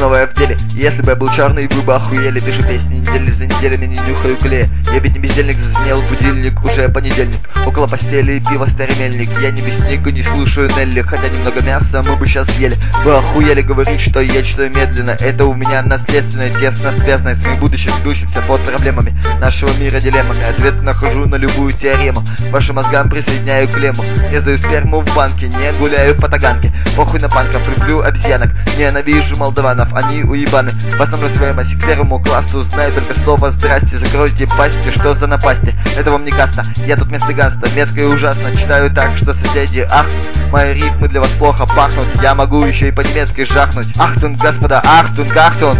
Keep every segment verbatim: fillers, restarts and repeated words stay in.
новое в деле. Если бы я был черный, вы бы охуели. Пишу песни недели за неделями, не нюхаю клея. Я ведь не бездельник, зазвенел будильник, уже понедельник. Около постели пиво старемельник. Я не мясник и не слушаю Нелли, хотя немного мяса мы бы сейчас съели. Вы охуели говорить, что я читаю медленно. Это у меня наследственное, тесно связанное с моим будущим, бьющимся под проблемами нашего мира дилеммами. Ответ нахожу на любую теорему. Вашим мозгам присоединяю клемму. Не сдаю сперму в банке, не гуляю по таганке. Похуй на панков, люблю обезьянок. Ненавижу молдаванов, они уебаны. В основном своему секретному классу знаю только слово «здрасте». Закройте пасти, что за напасти? Это вам не каста, я тут вместо гаста. Метко и ужасно, читаю так, что соседи ах. Мои рифмы для вас плохо пахнут. Я могу еще и по-немецки жахнуть. Ахтунг, господа, ахтунг, ахтунг.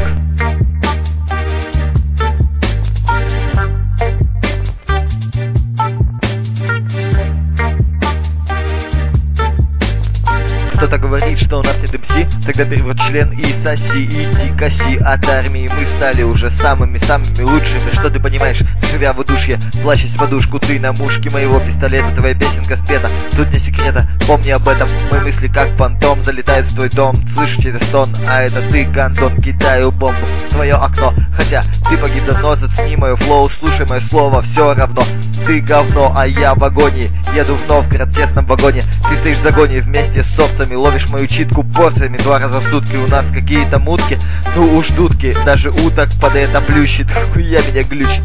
Кто-то говорит, что у нас нет эм си, тогда перевод член и соси, иди коси. От армии мы стали уже самыми-самыми лучшими. Что ты понимаешь, живя в удушье, плачась в подушку, ты на мушке моего пистолета. Твоя песенка спета, тут не секрета, помни об этом. Мои мысли как фантом залетают в твой дом. Слышу через сон, а это ты, гандон, кидаю бомбу в твое окно. Хотя ты погиб давно, зацени мое флоу, слушай мое слово, все равно. Ты говно, а я в агонии. Еду в Новгород в тесном вагоне. Ты стоишь в загоне вместе с овцами. Ловишь мою читку порциями два раза в сутки. У нас какие-то мутки, ну уж дудки. Даже уток под это плющит. Хуя меня глючит.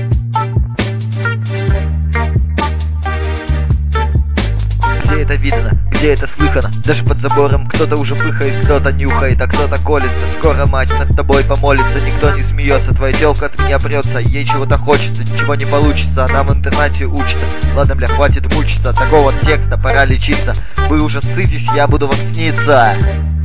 Где это видно? Где это слыхано? Даже под забором кто-то уже пыхает, кто-то нюхает, а кто-то колется. Скоро мать над тобой помолится. Никто не смеется, твоя телка от меня прется. Ей чего-то хочется, ничего не получится. Она в интернате учится. Ладно, бля, хватит мучиться. Такого текста пора лечиться. Вы уже ссытесь, я буду вам сниться.